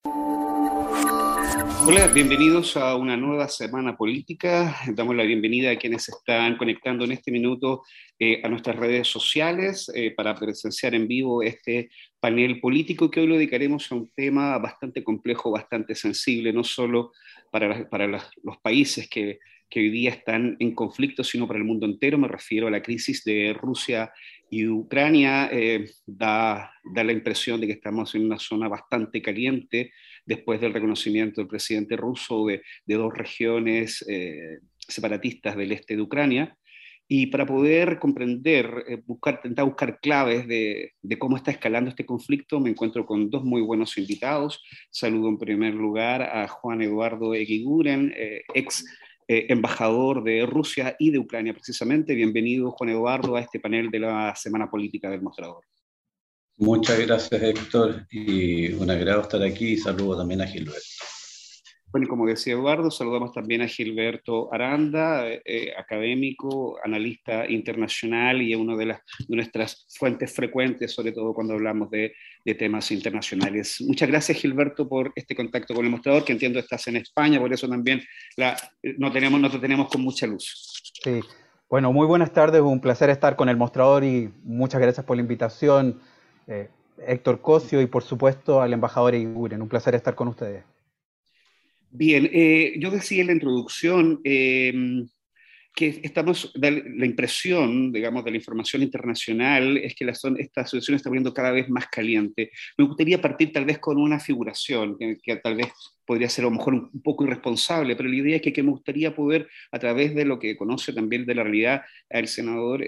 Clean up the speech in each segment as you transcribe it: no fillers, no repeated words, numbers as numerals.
Hola, bienvenidos a una nueva semana política. Damos la bienvenida a quienes se están conectando en este minuto a nuestras redes sociales para presenciar en vivo este panel político que hoy lo dedicaremos a un tema bastante complejo, bastante sensible, no solo para los países que hoy día están en conflicto, sino para el mundo entero. Me refiero a la crisis de Rusia y Ucrania. Da la impresión de que estamos en una zona bastante caliente después del reconocimiento del presidente ruso de dos regiones separatistas del este de Ucrania. Y para poder comprender, intentar buscar claves de cómo está escalando este conflicto, me encuentro con dos muy buenos invitados. Saludo en primer lugar a Juan Eduardo Eguiguren, ex embajador de Rusia y de Ucrania precisamente. Bienvenido, Juan Eduardo, a este panel de la Semana Política del Mostrador. Muchas gracias, Héctor, y un agrado estar aquí y saludo también a Gilberto. Bueno, y como decía Eduardo, saludamos también a Gilberto Aranda, académico, analista internacional y uno de nuestras fuentes frecuentes, sobre todo cuando hablamos de temas internacionales. Muchas gracias, Gilberto, por este contacto con el mostrador, que entiendo estás en España, por eso también no te tenemos con mucha luz. Sí, bueno, muy buenas tardes, un placer estar con el mostrador y muchas gracias por la invitación, Héctor Cosio, y por supuesto al embajador Eguiguren. Un placer estar con ustedes. Bien, yo decía en la introducción que la impresión, digamos, de la información internacional es que esta situación está volviendo cada vez más caliente. Me gustaría partir tal vez con una figuración, que tal vez podría ser a lo mejor un poco irresponsable, pero la idea es que me gustaría poder, a través de lo que conoce también de la realidad el senador,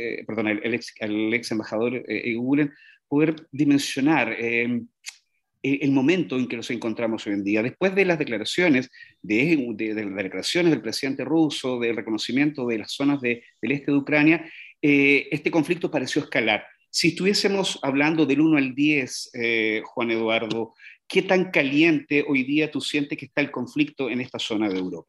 el ex embajador Eguiguren, poder dimensionar el momento en que nos encontramos hoy en día. Después de las declaraciones, de las declaraciones del presidente ruso, del reconocimiento de las zonas del este de Ucrania, este conflicto pareció escalar. Si estuviésemos hablando del 1 al 10, Juan Eduardo, ¿qué tan caliente hoy día tú sientes que está el conflicto en esta zona de Europa?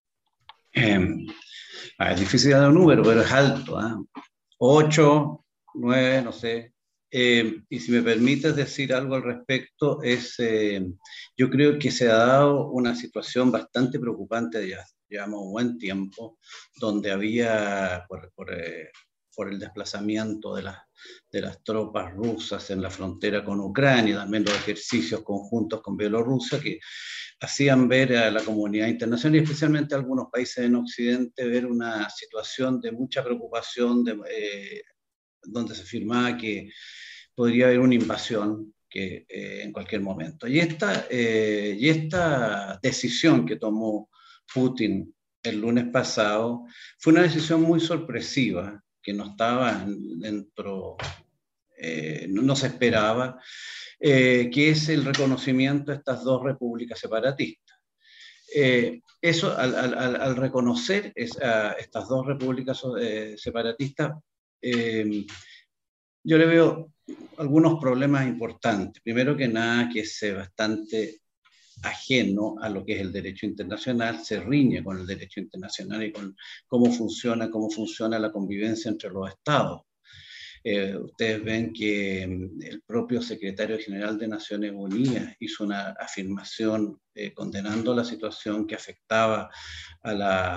Es difícil dar un número, pero es alto, ¿eh? 8, 9, no sé. Y si me permites decir algo al respecto, yo creo que se ha dado una situación bastante preocupante, ya llevamos un buen tiempo, donde había, por el desplazamiento de las tropas rusas en la frontera con Ucrania, también los ejercicios conjuntos con Bielorrusia, que hacían ver a la comunidad internacional y especialmente a algunos países en Occidente ver una situación de mucha preocupación, donde se afirmaba que podría haber una invasión en cualquier momento. Y esta decisión que tomó Putin el lunes pasado fue una decisión muy sorpresiva, que no estaba dentro, no se esperaba, que es el reconocimiento de estas dos repúblicas separatistas. Eso, al reconocer estas dos repúblicas separatistas, yo le veo algunos problemas importantes. Primero que nada, que es bastante ajeno a lo que es el derecho internacional, se riñe con el derecho internacional y con cómo funciona la convivencia entre los estados. Ustedes ven que el propio secretario general de Naciones Unidas hizo una afirmación condenando la situación que afectaba a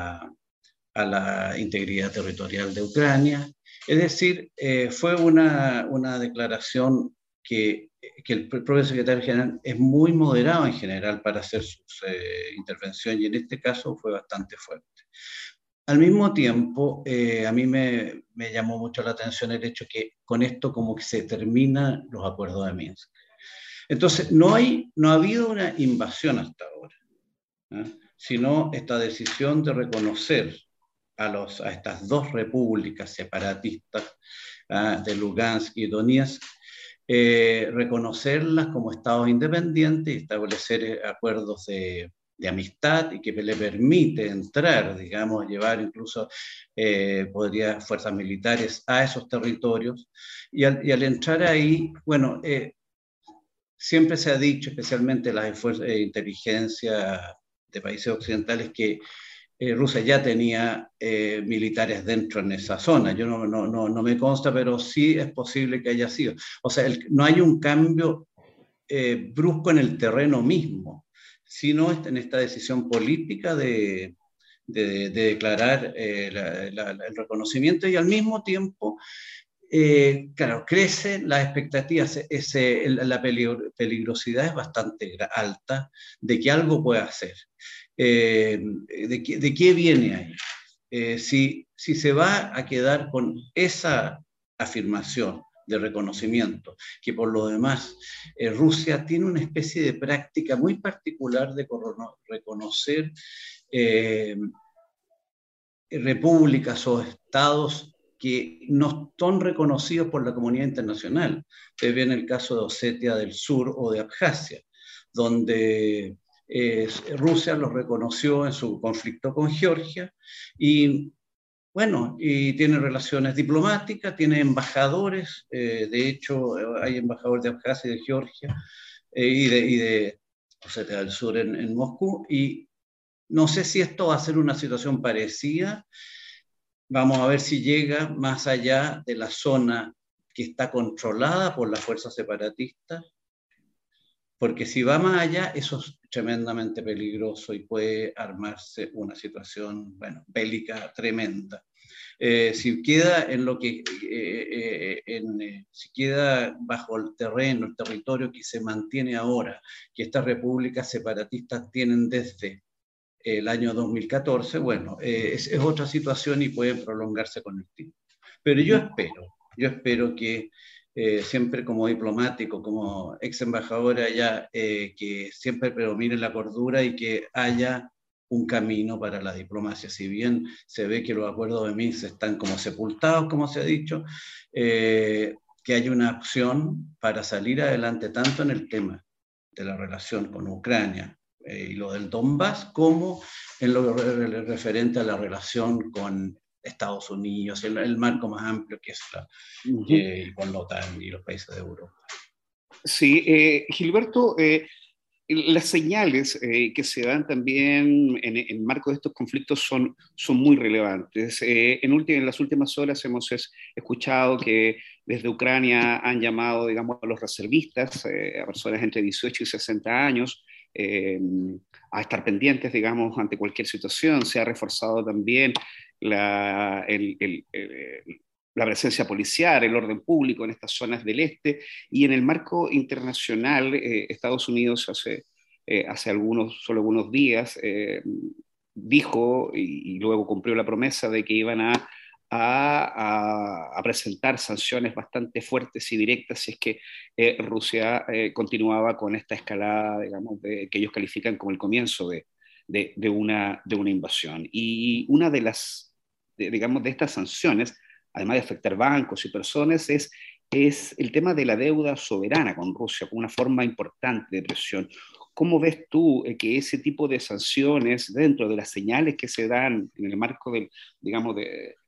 la integridad territorial de Ucrania. Es decir, fue una declaración que el propio secretario general es muy moderado en general para hacer sus intervenciones, y en este caso fue bastante fuerte. Al mismo tiempo, a mí me llamó mucho la atención el hecho que con esto como que se terminan los acuerdos de Minsk. Entonces, no ha habido una invasión hasta ahora, sino esta decisión de reconocer a estas dos repúblicas separatistas, de Lugansk y Donetsk, reconocerlas como estados independientes y establecer acuerdos de amistad, y que le permite entrar, digamos, llevar incluso fuerzas militares a esos territorios. Y al entrar ahí, bueno, siempre se ha dicho, especialmente las fuerzas de inteligencia de países occidentales, que Rusia ya tenía militares dentro en esa zona. Yo no me consta, pero sí es posible que haya sido. O sea, no hay un cambio brusco en el terreno mismo, sino en esta decisión política de declarar el reconocimiento, y al mismo tiempo, claro, crecen las expectativas, la peligrosidad es bastante alta de que algo pueda hacer. ¿De qué viene ahí? Si se va a quedar con esa afirmación de reconocimiento, que por lo demás Rusia tiene una especie de práctica muy particular de reconocer repúblicas o estados que no son reconocidos por la comunidad internacional. Ustedes ven el caso de Osetia del Sur o de Abjasia, donde Rusia los reconoció en su conflicto con Georgia, y bueno, y tiene relaciones diplomáticas, tiene embajadores, de hecho hay embajadores de Abjasia y de Georgia, y de Osetia del Sur en Moscú, y no sé si esto va a ser una situación parecida. Vamos a ver si llega más allá de la zona que está controlada por las fuerzas separatistas, porque si va más allá, eso es tremendamente peligroso y puede armarse una situación, bueno, bélica tremenda. Si queda en lo que, si queda bajo el terreno, el territorio que se mantiene ahora, que estas repúblicas separatistas tienen desde el año 2014, bueno, es otra situación y puede prolongarse con el tiempo. Pero yo espero que siempre como diplomático, como ex embajador allá, que siempre predomine la cordura y que haya un camino para la diplomacia. Si bien se ve que los acuerdos de Minsk están como sepultados, como se ha dicho, que haya una opción para salir adelante tanto en el tema de la relación con Ucrania y lo del Donbass, como en lo referente a la relación con Estados Unidos, el marco más amplio que es con la OTAN y los países de Europa. Sí, Gilberto, las señales que se dan también en el marco de estos conflictos son muy relevantes. En las últimas horas hemos escuchado que desde Ucrania han llamado, digamos, a los reservistas, a personas entre 18 y 60 años, a estar pendientes, digamos, ante cualquier situación. Se ha reforzado también la, la presencia policial, el orden público en estas zonas del este, y en el marco internacional, Estados Unidos hace solo algunos días dijo y luego cumplió la promesa de que iban a presentar sanciones bastante fuertes y directas si es que Rusia continuaba con esta escalada, digamos, que ellos califican como el comienzo de una invasión. Y una de digamos, de estas sanciones, además de afectar bancos y personas, es el tema de la deuda soberana con Rusia, como una forma importante de presión. ¿Cómo ves tú que ese tipo de sanciones, dentro de las señales que se dan en el marco digamos,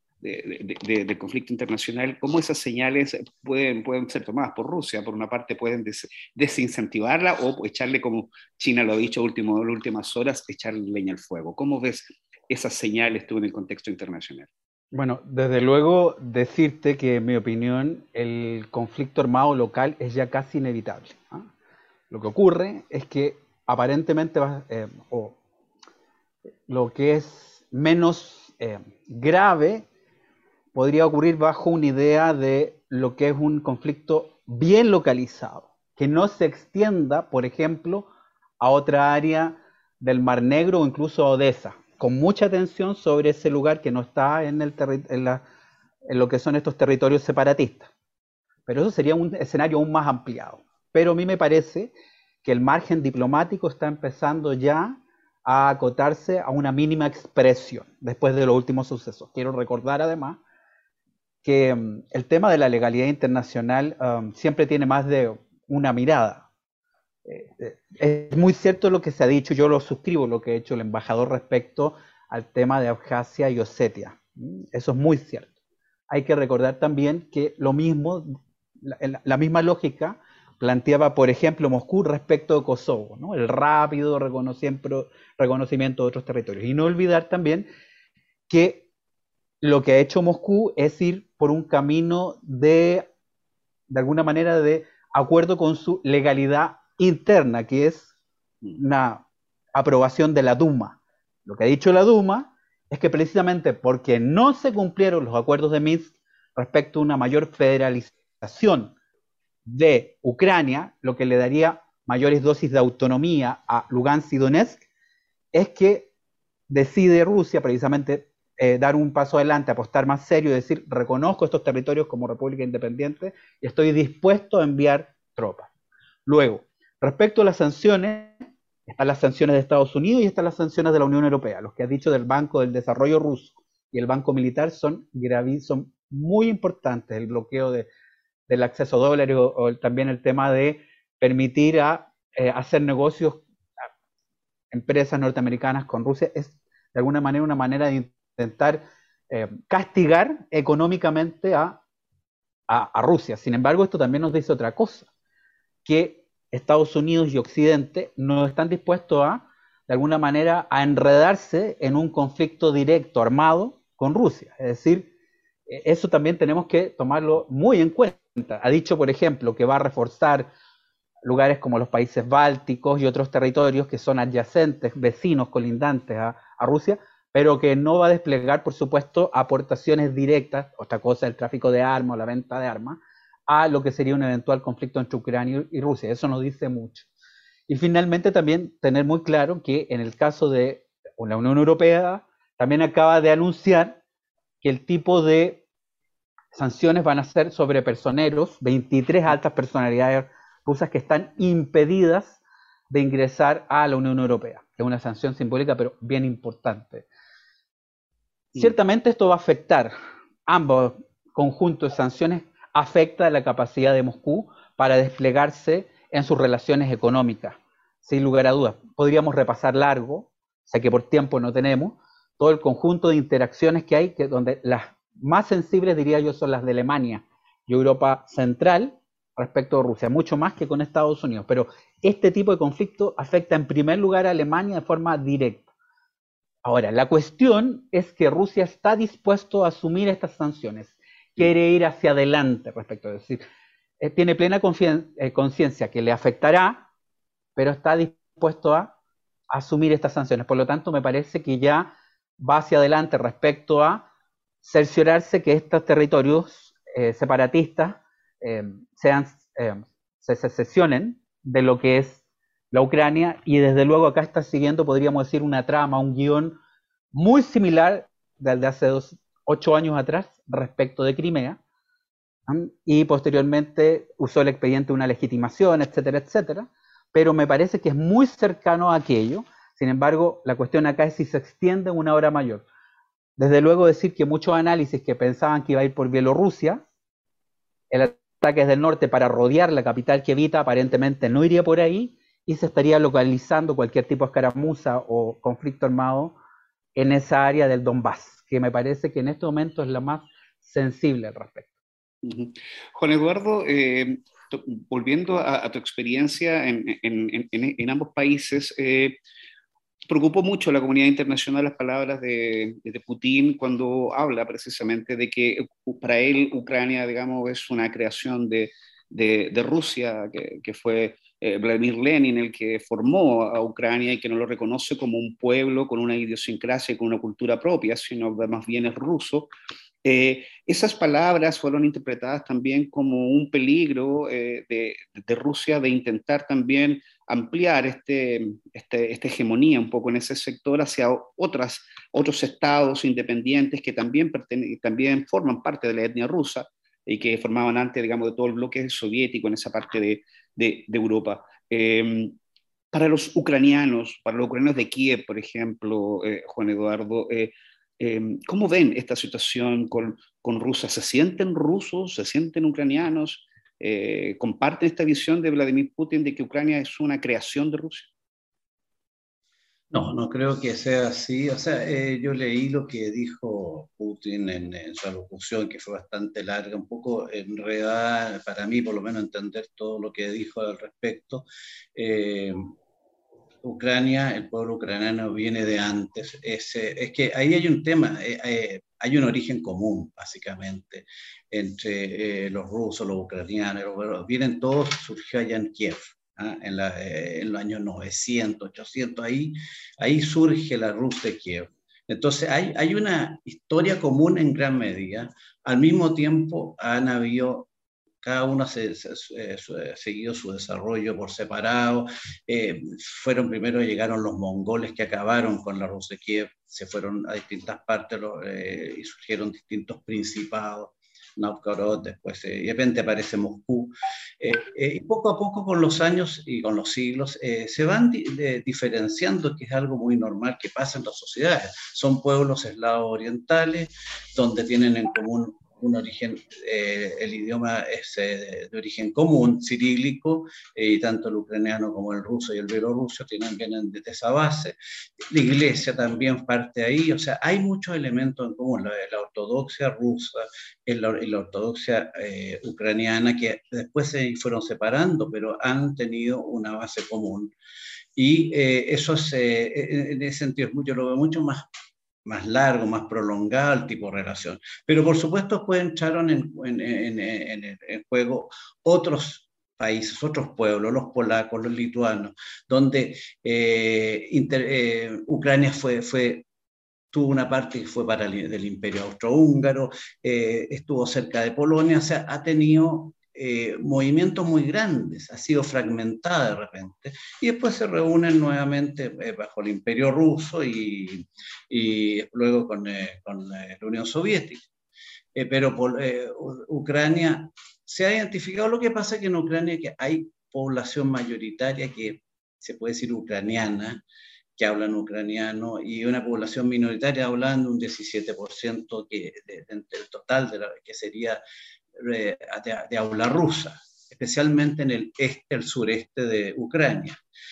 del conflicto internacional, cómo esas señales pueden ser tomadas por Rusia? Por una parte pueden desincentivarla o echarle, como China lo ha dicho en las últimas horas, echarle leña al fuego. ¿Cómo ves esas señales tú en el contexto internacional? Bueno, desde luego decirte que en mi opinión el conflicto armado local es ya casi inevitable. ¿Ah? Lo que ocurre es que aparentemente o lo que es menos grave podría ocurrir bajo una idea de lo que es un conflicto bien localizado, que no se extienda, por ejemplo, a otra área del Mar Negro o incluso a Odessa, con mucha tensión sobre ese lugar que no está en lo que son estos territorios separatistas. Pero eso sería un escenario aún más ampliado. Pero a mí me parece que el margen diplomático está empezando ya a acotarse a una mínima expresión después de los últimos sucesos. Quiero recordar además que el tema de la legalidad internacional siempre tiene más de una mirada. Es muy cierto lo que se ha dicho, yo lo suscribo, lo que ha hecho el embajador respecto al tema de Abjasia y Osetia. Eso es muy cierto. Hay que recordar también que lo mismo, la misma lógica planteaba, por ejemplo, Moscú respecto de Kosovo, ¿no? El rápido reconocimiento de otros territorios. Y no olvidar también que lo que ha hecho Moscú es ir por un camino de alguna manera, de acuerdo con su legalidad interna, que es una aprobación de la Duma. Lo que ha dicho la Duma es que precisamente porque no se cumplieron los acuerdos de Minsk respecto a una mayor federalización de Ucrania, lo que le daría mayores dosis de autonomía a Lugansk y Donetsk, es que decide Rusia precisamente dar un paso adelante, apostar más serio y decir, reconozco estos territorios como república independiente y estoy dispuesto a enviar tropas. Luego, respecto a las sanciones, están las sanciones de Estados Unidos y están las sanciones de la Unión Europea. Los que has dicho del Banco del Desarrollo Ruso y el Banco Militar son muy importantes. El bloqueo del acceso a dólares o también el tema de permitir hacer negocios a empresas norteamericanas con Rusia es de alguna manera una manera de intentar castigar económicamente a Rusia. Sin embargo, esto también nos dice otra cosa, que Estados Unidos y Occidente no están dispuestos de alguna manera, a enredarse en un conflicto directo, armado, con Rusia. Es decir, eso también tenemos que tomarlo muy en cuenta. Ha dicho, por ejemplo, que va a reforzar lugares como los países bálticos y otros territorios que son adyacentes, vecinos, colindantes a Rusia, pero que no va a desplegar, por supuesto, aportaciones directas, otra cosa, el tráfico de armas o la venta de armas, a lo que sería un eventual conflicto entre Ucrania y Rusia. Eso nos dice mucho. Y finalmente también tener muy claro que en el caso de la Unión Europea, también acaba de anunciar que el tipo de sanciones van a ser sobre personeros, 23 altas personalidades rusas que están impedidas de ingresar a la Unión Europea. Es una sanción simbólica, pero bien importante. Ciertamente esto va a afectar ambos conjuntos de sanciones, afecta la capacidad de Moscú para desplegarse en sus relaciones económicas, sin lugar a dudas. Podríamos repasar largo, sé que por tiempo no tenemos, todo el conjunto de interacciones que hay, donde las más sensibles, diría yo, son las de Alemania y Europa Central respecto a Rusia, mucho más que con Estados Unidos. Pero este tipo de conflicto afecta en primer lugar a Alemania de forma directa. Ahora, la cuestión es que Rusia está dispuesto a asumir estas sanciones, quiere ir hacia adelante respecto a eso. Es decir, tiene plena conciencia que le afectará, pero está dispuesto a asumir estas sanciones. Por lo tanto, me parece que ya va hacia adelante respecto a cerciorarse que estos territorios separatistas se sesionen de lo que es la Ucrania, y desde luego acá está siguiendo, podríamos decir, una trama, un guión muy similar del de hace 8 años atrás respecto de Crimea, y posteriormente usó el expediente de una legitimación, etcétera, etcétera, pero me parece que es muy cercano a aquello. Sin embargo, la cuestión acá es si se extiende una hora mayor. Desde luego decir que muchos análisis que pensaban que iba a ir por Bielorrusia, el ataque desde el norte para rodear la capital Kievita aparentemente no iría por ahí, y se estaría localizando cualquier tipo de escaramuza o conflicto armado en esa área del Donbass, que me parece que en este momento es la más sensible al respecto. Juan Eduardo, volviendo a tu experiencia en ambos países, preocupó mucho a la comunidad internacional las palabras de Putin cuando habla precisamente de que para él Ucrania, digamos, es una creación de Rusia, que fue Vladimir Lenin el que formó a Ucrania, y que no lo reconoce como un pueblo con una idiosincrasia y con una cultura propia, sino que más bien es ruso. Esas palabras fueron interpretadas también como un peligro de Rusia de intentar también ampliar esta hegemonía un poco en ese sector hacia otros estados independientes que también forman parte de la etnia rusa y que formaban antes, digamos, de todo el bloque soviético en esa parte de Europa. Para los ucranianos de Kiev, por ejemplo, Juan Eduardo, ¿cómo ven esta situación con Rusia? ¿Se sienten rusos? ¿Se sienten ucranianos? ¿Comparten esta visión de Vladimir Putin de que Ucrania es una creación de Rusia? No, no creo que sea así. O sea, yo leí lo que dijo Putin en su alocución, que fue bastante larga, un poco enredada, para mí por lo menos entender todo lo que dijo al respecto. Ucrania, el pueblo ucraniano viene de antes. Es que ahí hay un tema, hay un origen común, básicamente, entre los rusos, los ucranianos, vienen todos, surgió allá en Kiev. en los años 900, 800, ahí surge la Rus de Kiev. Entonces hay una historia común en gran medida. Al mismo tiempo han habido, cada uno ha seguido su desarrollo por separado. Primero llegaron los mongoles que acabaron con la Rus de Kiev, se fueron a distintas partes y surgieron distintos principados. Novgorod, después de repente aparece Moscú, y poco a poco con los años y con los siglos se van diferenciando, que es algo muy normal que pasa en las sociedades. Son pueblos eslavos orientales donde tienen en común un origen, el idioma es de origen común, cirílico, y tanto el ucraniano como el ruso y el bielorruso vienen de esa base. La iglesia también parte ahí, o sea, hay muchos elementos en común, la ortodoxia rusa y la ortodoxia ucraniana, que después se fueron separando, pero han tenido una base común. Y eso es, en ese sentido, yo lo veo mucho más largo, más prolongado el tipo de relación. Pero por supuesto después entraron en juego otros países, otros pueblos, los polacos, los lituanos, donde Ucrania tuvo una parte que fue del Imperio Austrohúngaro, estuvo cerca de Polonia, o sea, ha tenido movimientos muy grandes, ha sido fragmentada de repente, y después se reúnen nuevamente bajo el Imperio Ruso y luego con la Unión Soviética. Pero Ucrania se ha identificado. Lo que pasa es que en Ucrania que hay población mayoritaria que se puede decir ucraniana, que hablan ucraniano, y una población minoritaria hablando un 17% del total que sería de habla rusa, especialmente en el el sureste de Ucrania.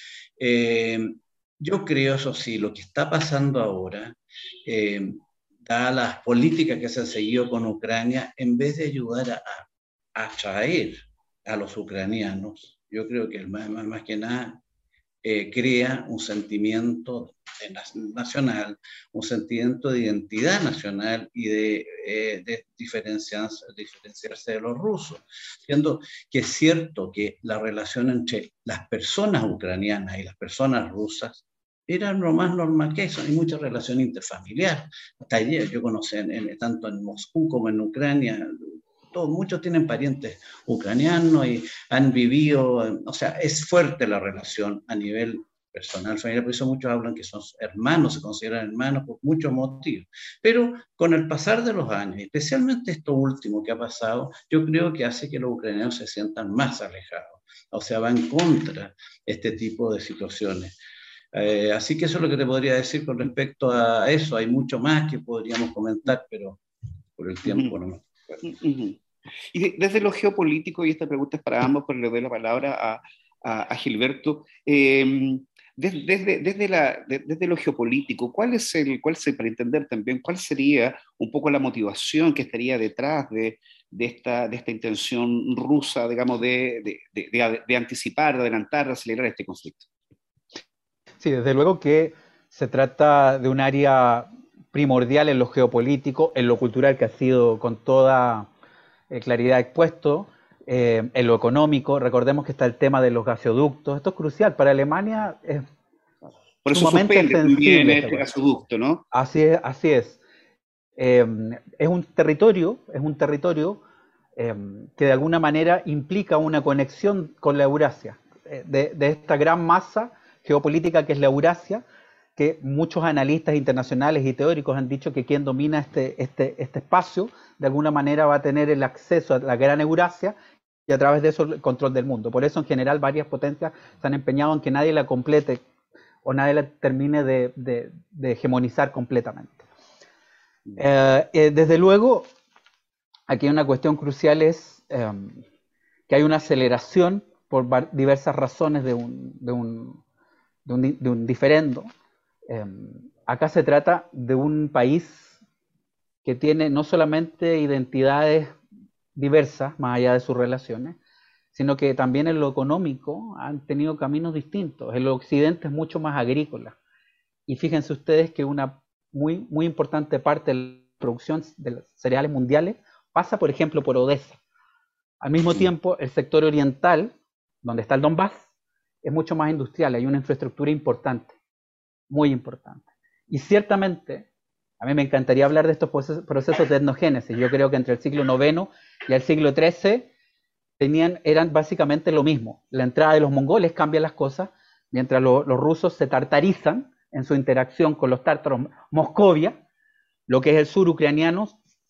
Yo creo, eso sí, lo que está pasando ahora, dadas las políticas que se han seguido con Ucrania, en vez de ayudar a atraer a los ucranianos, yo creo que más que nada crea un sentimiento nacional, un sentimiento de identidad nacional y de diferenciarse de los rusos. Siendo que es cierto que la relación entre las personas ucranianas y las personas rusas era lo más normal que eso. Hay mucha relación interfamiliar. Hasta ayer yo conocí, tanto en Moscú como en Ucrania, muchos tienen parientes ucranianos y han vivido, o sea, es fuerte la relación a nivel personal, familiar, por eso muchos hablan que son hermanos, se consideran hermanos por muchos motivos. Pero con el pasar de los años, especialmente esto último que ha pasado, yo creo que hace que los ucranianos se sientan más alejados, o sea, va en contra este tipo de situaciones. Así que eso es lo que te podría decir con respecto a eso. Hay mucho más que podríamos comentar, pero por el tiempo no. Y desde lo geopolítico, y esta pregunta es para ambos, pero le doy la palabra a Gilberto, desde lo geopolítico, para entender también, cuál sería un poco la motivación que estaría detrás de esta intención rusa, digamos, de anticipar, de adelantar, de acelerar este conflicto? Sí, desde luego que se trata de un área primordial en lo geopolítico, en lo cultural, que ha sido con toda claridad expuesto, en lo económico. Recordemos que está el tema de los gasoductos. Esto es crucial. Para Alemania es por eso sumamente suspende también sensible este gasoducto, ¿no? Así es, así es. Es un territorio que de alguna manera implica una conexión con la Eurasia, de esta gran masa geopolítica que es la Eurasia, que muchos analistas internacionales y teóricos han dicho que quien domina este espacio de alguna manera va a tener el acceso a la gran Eurasia y a través de eso el control del mundo. Por eso en general varias potencias se han empeñado en que nadie la complete o nadie la termine de hegemonizar completamente. Desde luego, aquí una cuestión crucial es que hay una aceleración por diversas razones de un diferendo. Acá se trata de un país que tiene no solamente identidades diversas, más allá de sus relaciones, sino que también en lo económico han tenido caminos distintos. El occidente es mucho más agrícola. Y fíjense ustedes que una muy, muy importante parte de la producción de los cereales mundiales pasa, por ejemplo, por Odessa. Al mismo tiempo, el sector oriental, donde está el Donbass, es mucho más industrial, hay una infraestructura importante, muy importante. Y ciertamente, a mí me encantaría hablar de estos procesos de etnogénesis. Yo creo que entre el siglo IX y el siglo XIII eran básicamente lo mismo. La entrada de los mongoles cambia las cosas, mientras los rusos se tartarizan en su interacción con los tártaros Moscovia, lo que es el sur ucraniano,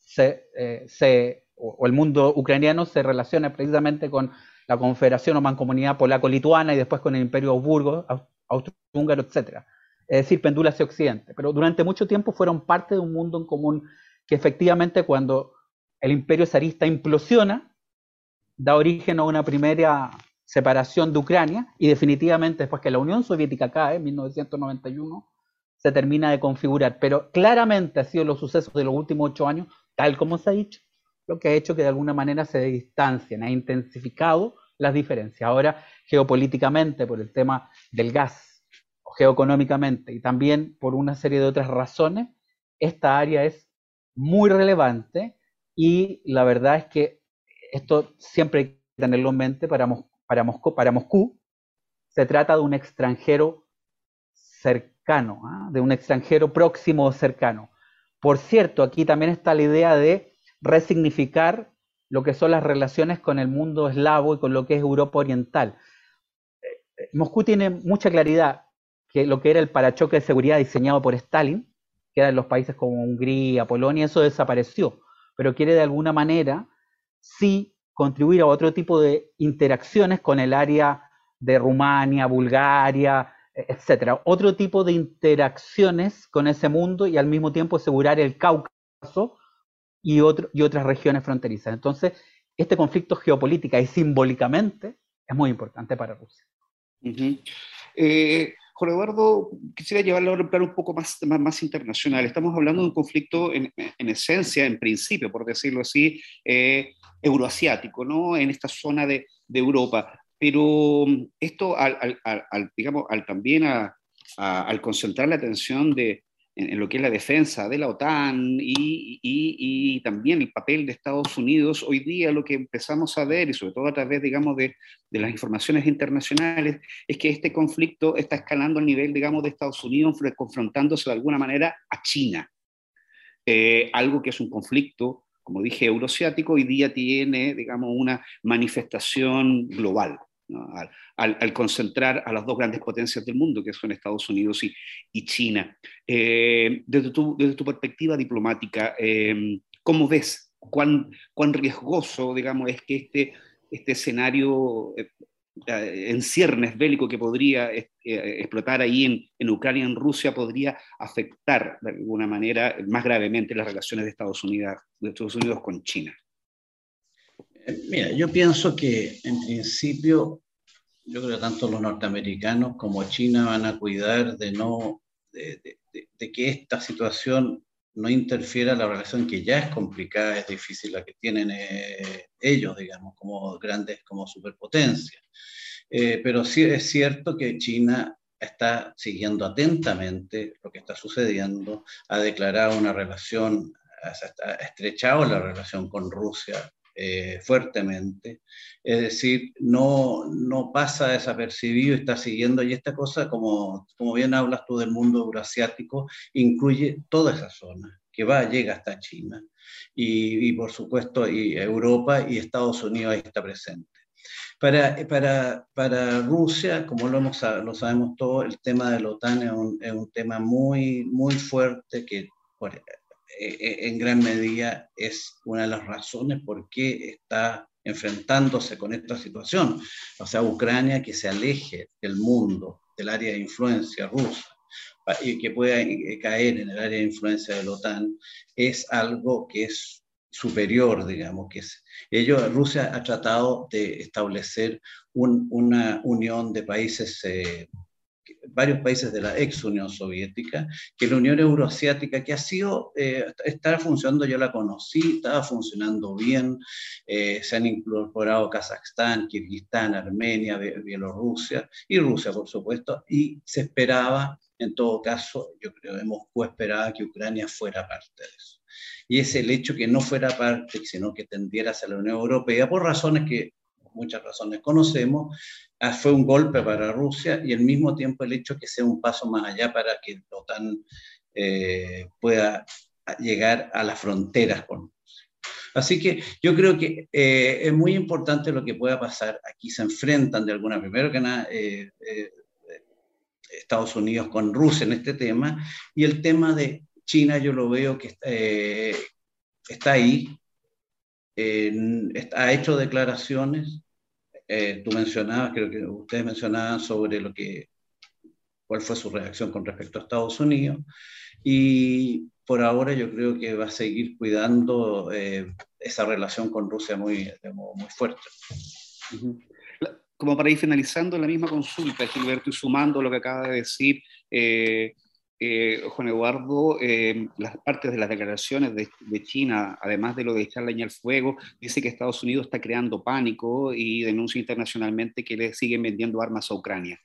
o el mundo ucraniano se relaciona precisamente con la Confederación o Mancomunidad Polaco-Lituana y después con el Imperio Augsburgo, Austrohúngaro, etc. Es decir, pendula hacia Occidente. Pero durante mucho tiempo fueron parte de un mundo en común que efectivamente cuando el Imperio zarista implosiona, da origen a una primera separación de Ucrania y definitivamente después que la Unión Soviética cae en 1991 se termina de configurar, pero claramente ha sido los sucesos de los últimos 8 años, tal como se ha dicho, lo que ha hecho que de alguna manera se distancien, ha intensificado las diferencias. Ahora, geopolíticamente, por el tema del gas, o geoeconómicamente, y también por una serie de otras razones, esta área es muy relevante y la verdad es que esto siempre hay que tenerlo en mente para Moscú, se trata de un extranjero cercano, ¿eh? De un extranjero próximo o cercano. Por cierto, aquí también está la idea de resignificar lo que son las relaciones con el mundo eslavo y con lo que es Europa Oriental. Moscú tiene mucha claridad que lo que era el parachoque de seguridad diseñado por Stalin, que era en los países como Hungría, Polonia, eso desapareció, pero quiere de alguna manera sí contribuir a otro tipo de interacciones con el área de Rumania, Bulgaria, etcétera. Otro tipo de interacciones con ese mundo y al mismo tiempo asegurar el Cáucaso y otras regiones fronterizas. Entonces, este conflicto geopolítica y simbólicamente es muy importante para Rusia. Uh-huh. Jorge Eduardo, quisiera llevarlo a un plano un poco más internacional. Estamos hablando de un conflicto en esencia, en principio, por decirlo así, euroasiático, ¿no? En esta zona de Europa. Pero esto, digamos, al concentrar la atención en lo que es la defensa de la OTAN y también el papel de Estados Unidos, hoy día lo que empezamos a ver, y sobre todo a través, digamos, de las informaciones internacionales, es que este conflicto está escalando al nivel, digamos, de Estados Unidos, confrontándose de alguna manera a China. Algo que es un conflicto, como dije, euroasiático, hoy día tiene, digamos, una manifestación global, ¿no? Al concentrar a las dos grandes potencias del mundo, que son Estados Unidos y China. Desde tu perspectiva diplomática, ¿cómo ves cuán riesgoso, digamos, es que este escenario en ciernes bélico que podría explotar ahí en Ucrania, en Rusia, podría afectar de alguna manera más gravemente las relaciones de Estados Unidos con China? Mira, yo pienso que en principio, yo creo que tanto los norteamericanos como China van a cuidar de que esta situación no interfiera en la relación que ya es complicada, es difícil, la que tienen ellos, digamos, como grandes, como superpotencias. Pero sí es cierto que China está siguiendo atentamente lo que está sucediendo, ha declarado una relación, ha estrechado la relación con Rusia fuertemente, es decir, no pasa desapercibido, está siguiendo, y esta cosa, como bien hablas tú del mundo euroasiático, incluye toda esa zona, que llega hasta China, y por supuesto y Europa y Estados Unidos ahí está presente. Para Rusia, como lo sabemos todos, el tema de la OTAN es un tema muy, muy fuerte que en gran medida es una de las razones por qué está enfrentándose con esta situación. O sea, Ucrania que se aleje del mundo, del área de influencia rusa, y que pueda caer en el área de influencia de la OTAN, es algo que es superior, digamos, Rusia ha tratado de establecer una unión de países, varios países de la ex Unión Soviética, que la Unión Euroasiática, que ha sido, está funcionando, yo la conocí, estaba funcionando bien, se han incorporado Kazajstán, Kirguistán, Armenia, Bielorrusia y Rusia, por supuesto, y se esperaba, en todo caso, yo creo que Moscú esperaba que Ucrania fuera parte de eso. Y es el hecho que no fuera parte, sino que tendiera hacia la Unión Europea, por razones que muchas razones conocemos, fue un golpe para Rusia y al mismo tiempo el hecho que sea un paso más allá para que la OTAN pueda llegar a las fronteras con Rusia. Así que yo creo que es muy importante lo que pueda pasar. Aquí se enfrentan de alguna, primero que nada, Estados Unidos con Rusia en este tema, y el tema de China yo lo veo que está ahí, ha hecho declaraciones, tú mencionabas, creo que ustedes mencionaban sobre cuál fue su reacción con respecto a Estados Unidos, y por ahora yo creo que va a seguir cuidando esa relación con Rusia muy fuerte. Uh-huh. Como para ir finalizando la misma consulta, Gilberto, y sumando lo que acaba de decir Juan Eduardo, las partes de las declaraciones de China, además de lo de echar leña al fuego, dice que Estados Unidos está creando pánico y denuncia internacionalmente que le siguen vendiendo armas a Ucrania.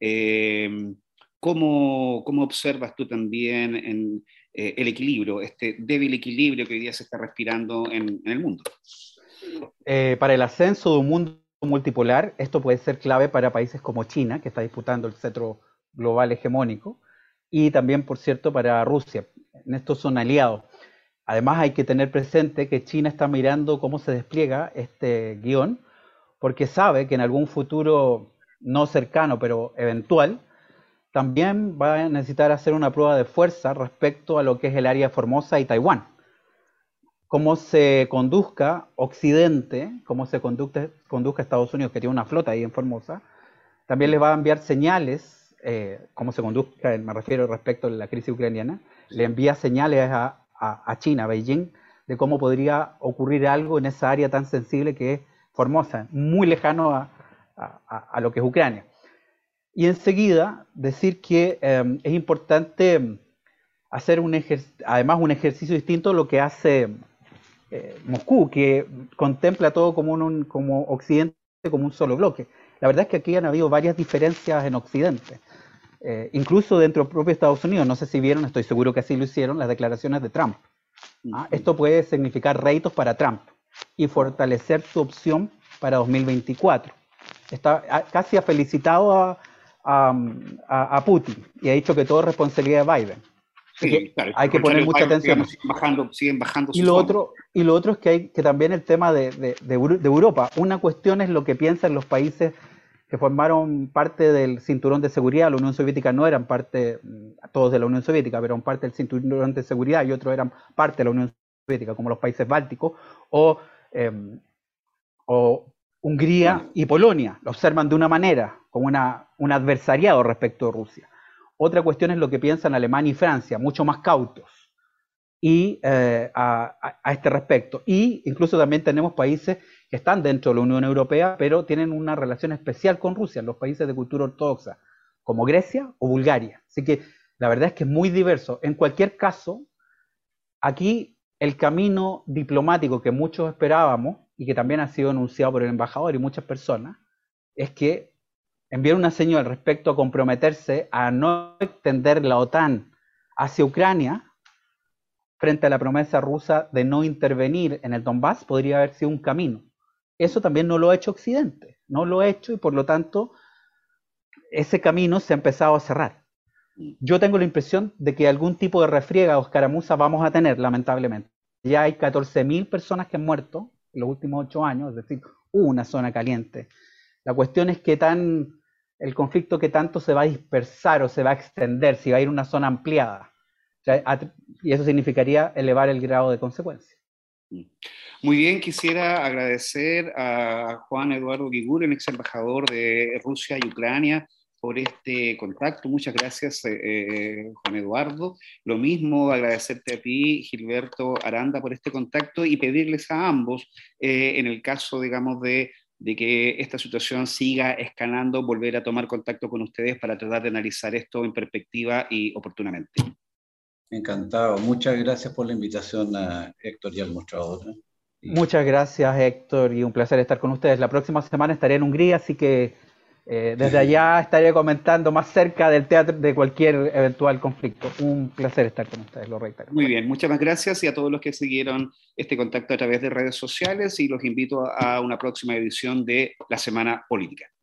¿Cómo observas tú también el equilibrio, este débil equilibrio que hoy día se está respirando en el mundo? Para el ascenso de un mundo multipolar, esto puede ser clave para países como China, que está disputando el cetro global hegemónico, y también, por cierto, para Rusia. En estos son aliados. Además, hay que tener presente que China está mirando cómo se despliega este guión, porque sabe que en algún futuro no cercano, pero eventual, también va a necesitar hacer una prueba de fuerza respecto a lo que es el área de Formosa y Taiwán. Cómo se conduzca Occidente, cómo se conduzca Estados Unidos, que tiene una flota ahí en Formosa, también le va a enviar señales, cómo se conduzca, me refiero respecto a la crisis ucraniana, le envía señales a China, a Beijing, de cómo podría ocurrir algo en esa área tan sensible que es Formosa, muy lejano a lo que es Ucrania. Y enseguida decir que es importante hacer además un ejercicio distinto a lo que hace Moscú, que contempla todo como Occidente, como un solo bloque. La verdad es que aquí han habido varias diferencias en Occidente, incluso dentro del propio Estados Unidos. No sé si vieron, estoy seguro que así lo hicieron, las declaraciones de Trump. Esto puede significar réditos para Trump y fortalecer su opción para 2024. Casi ha felicitado a Putin y ha dicho que todo es responsabilidad de Biden. Sí, claro, hay que poner mucha atención. Digamos, siguen bajando y lo otro es que hay que también el tema de Europa. Una cuestión es lo que piensan los países que formaron parte del cinturón de seguridad. La Unión Soviética no eran parte, todos de la Unión Soviética, pero eran parte del cinturón de seguridad, y otros eran parte de la Unión Soviética, como los países bálticos o Hungría y Polonia. Lo observan de una manera, como un adversariado respecto a Rusia. Otra cuestión es lo que piensan Alemania y Francia, mucho más cautos y a este respecto. Y incluso también tenemos países que están dentro de la Unión Europea, pero tienen una relación especial con Rusia, los países de cultura ortodoxa, como Grecia o Bulgaria. Así que la verdad es que es muy diverso. En cualquier caso, aquí el camino diplomático que muchos esperábamos, y que también ha sido anunciado por el embajador y muchas personas, es que enviar una señal respecto a comprometerse a no extender la OTAN hacia Ucrania frente a la promesa rusa de no intervenir en el Donbass podría haber sido un camino. Eso también no lo ha hecho Occidente, no lo ha hecho, y por lo tanto ese camino se ha empezado a cerrar. Yo tengo la impresión de que algún tipo de refriega o escaramuza vamos a tener, lamentablemente. Ya hay 14.000 personas que han muerto en los últimos 8 años, es decir, una zona caliente. La cuestión es el conflicto que tanto se va a dispersar o se va a extender, si va a ir a una zona ampliada. O sea, y eso significaría elevar el grado de consecuencia. Muy bien, quisiera agradecer a Juan Eduardo Guiguren, ex embajador de Rusia y Ucrania, por este contacto. Muchas gracias, Juan Eduardo. Lo mismo, agradecerte a ti, Gilberto Aranda, por este contacto, y pedirles a ambos, en el caso, digamos, de que esta situación siga escalando, volver a tomar contacto con ustedes para tratar de analizar esto en perspectiva y oportunamente. Encantado. Muchas gracias por la invitación a Héctor y al mostrador. Muchas gracias, Héctor, y un placer estar con ustedes. La próxima semana estaré en Hungría, así que Desde allá estaré comentando más cerca del teatro de cualquier eventual conflicto. Un placer estar con ustedes, lo reitero. Muy bien, muchas más gracias y a todos los que siguieron este contacto a través de redes sociales y los invito a una próxima edición de La Semana Política.